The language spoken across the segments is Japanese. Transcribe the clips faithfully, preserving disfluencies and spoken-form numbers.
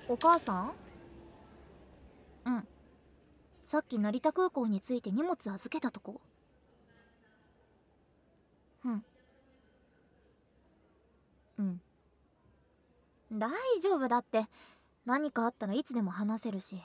お母さん。うん。さっき成田空港に着いて荷物預けたとこ。うんうん大丈夫だって。何かあったらいつでも話せるし。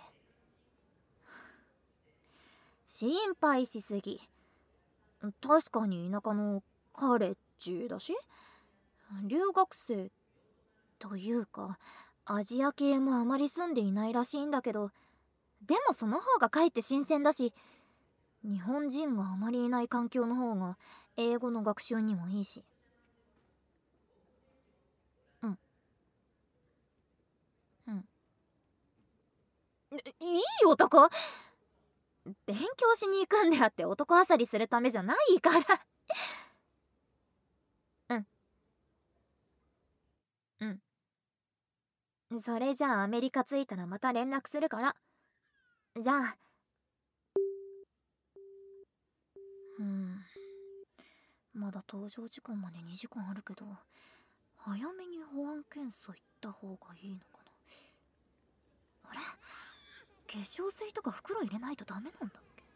心配しすぎ。確かに田舎のカレッジだし、留学生というかアジア系もあまり住んでいないらしいんだけど、でもその方がかえって新鮮だし、日本人があまりいない環境の方が英語の学習にもいいし。うんうんいい男。勉強しに行くんであって男あさりするためじゃないからうんうんそれじゃあアメリカ着いたらまた連絡するから。じゃあ。うんまだ搭乗時間までにじかんあるけど、早めに保安検査行った方がいいのかな。あれ、化粧水とか袋入れないとダメなんだっけ。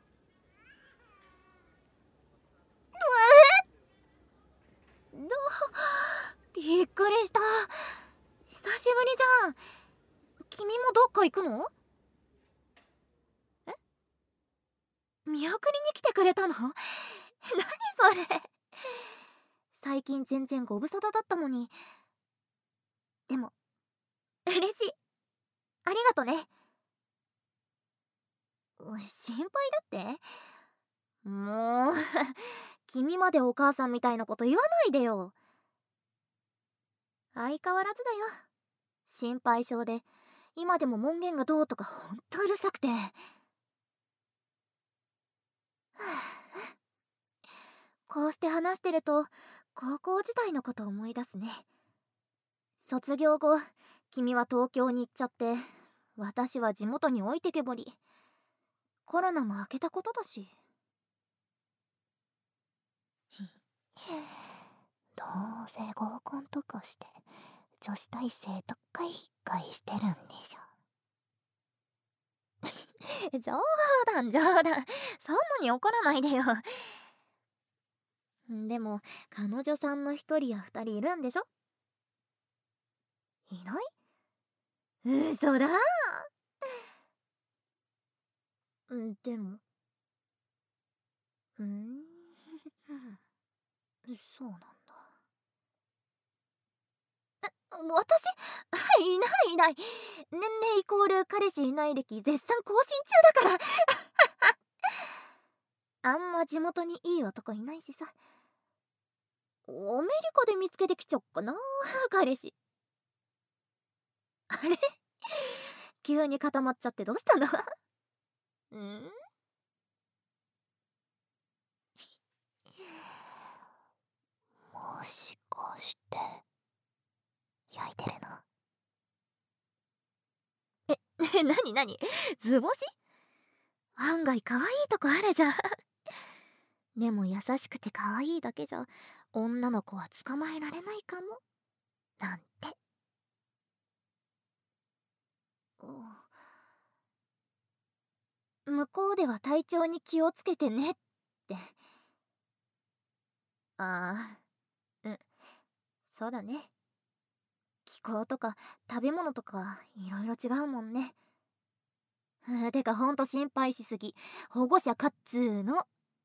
どうびっくりした。久しぶりじゃん。君もどっか行くの？え、見送りに来てくれたの？何それ。最近全然ご無沙汰だったのに。でも嬉しい。ありがとね。おい、心配だって。もう君までお母さんみたいなこと言わないでよ。相変わらずだよ。心配性で今でも門限がどうとかほんとうるさくて。こうして話してると高校時代のこと思い出すね。卒業後君は東京に行っちゃって、私は地元に置いてけぼり。コロナも明けたことだし。 どうせ合コンとかして女子大生とかいっかいしてるんでしょ。 冗談冗談、そんなに怒らないでよ。でも彼女さんの一人や二人いるんでしょ。いない？嘘だ。んでもうんそうなんだ。私いないいない。年齢イコール彼氏いない歴絶賛更新中だからあんま地元にいい男いないしさ。アメリカで見つけてきちゃおっかな彼氏。あれ急に固まっちゃってどうしたのんもしかして焼いてるの？ え、なになに、図星？案外可愛いとこあるじゃんでも優しくて可愛いだけじゃ女の子は捕まえられないかもなんて。向こうでは体調に気をつけてねって。ああうんそうだね。気候とか食べ物とかいろいろ違うもんね。てかほんと心配しすぎ。保護者かっつーの。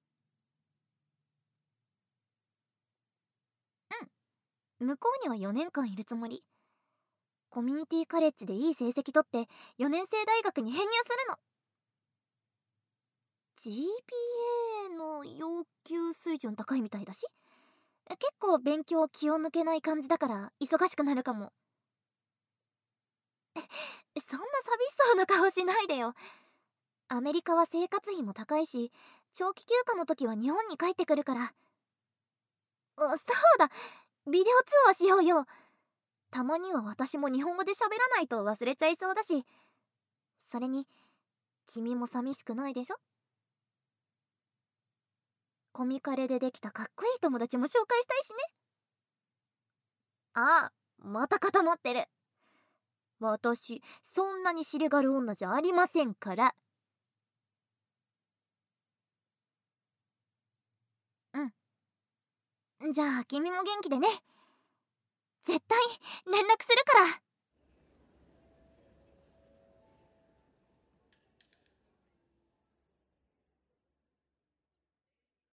うん向こうにはよねんかんいるつもり。コミュニティカレッジでいい成績取ってよねん生大学に編入するの。 ジーピーエー の要求水準高いみたいだし、結構勉強気を抜けない感じだから忙しくなるかも。そんな寂しそうな顔しないでよ。アメリカは生活費も高いし、長期休暇の時は日本に帰ってくるから。そうだ、ビデオ通話しようよ。たまには私も日本語で喋らないと忘れちゃいそうだし。それに君も寂しくないでしょ。コミカレでできたかっこいい友達も紹介したいしね。ああまた固まってる。 私そんなに尻がる女じゃありませんから。うん、じゃあ君も元気でね。絶対連絡するから。